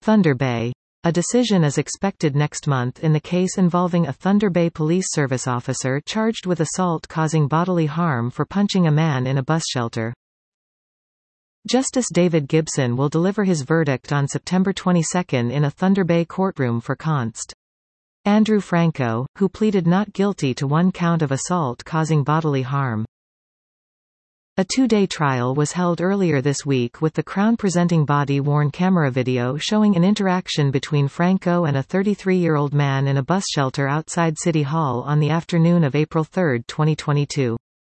Thunder Bay. A decision is expected next month in the case involving a Thunder Bay Police Service officer charged with assault causing bodily harm for punching a man in a bus shelter. Justice David Gibson will deliver his verdict on September 22 in a Thunder Bay courtroom for Const. Andrew Franco, who pleaded not guilty to one count of assault causing bodily harm. A two-day trial was held earlier this week with the Crown presenting body-worn camera video showing an interaction between Franco and a 33-year-old man in a bus shelter outside City Hall on the afternoon of April 3, 2022.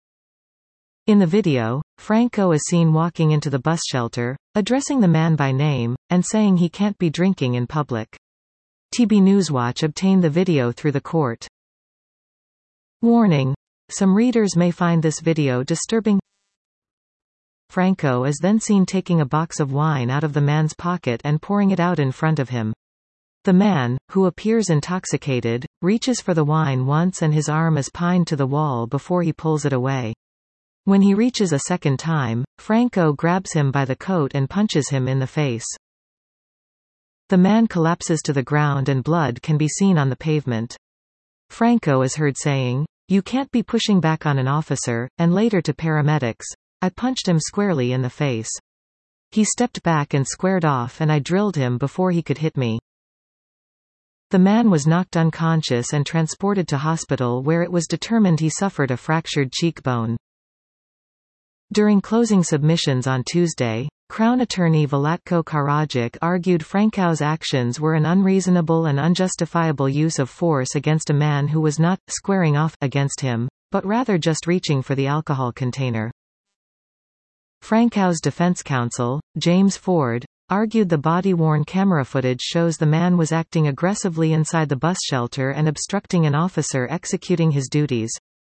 In the video, Franco is seen walking into the bus shelter, addressing the man by name, and saying he can't be drinking in public. TB Newswatch obtained the video through the court. Warning. Some readers may find this video disturbing. Franco is then seen taking a box of wine out of the man's pocket and pouring it out in front of him. The man, who appears intoxicated, reaches for the wine once and his arm is pinned to the wall before he pulls it away. When he reaches a second time, Franco grabs him by the coat and punches him in the face. The man collapses to the ground and blood can be seen on the pavement. Franco is heard saying, "You can't be pushing back on an officer," and later to paramedics, "I punched him squarely in the face. He stepped back and squared off and I drilled him before he could hit me." The man was knocked unconscious and transported to hospital where it was determined he suffered a fractured cheekbone. During closing submissions on Tuesday, Crown Attorney Vlatko Karadzic argued Franco's actions were an unreasonable and unjustifiable use of force against a man who was not squaring off against him, but rather just reaching for the alcohol container. Franco's defense counsel, James Ford, argued the body-worn camera footage shows the man was acting aggressively inside the bus shelter and obstructing an officer executing his duties.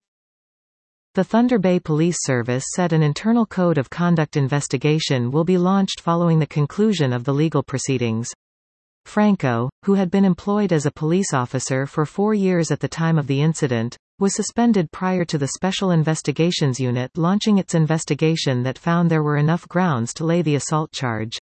The Thunder Bay Police Service said an internal code of conduct investigation will be launched following the conclusion of the legal proceedings. Franco, who had been employed as a police officer for 4 years at the time of the incident, was suspended prior to the Special Investigations Unit launching its investigation that found there were enough grounds to lay the assault charge.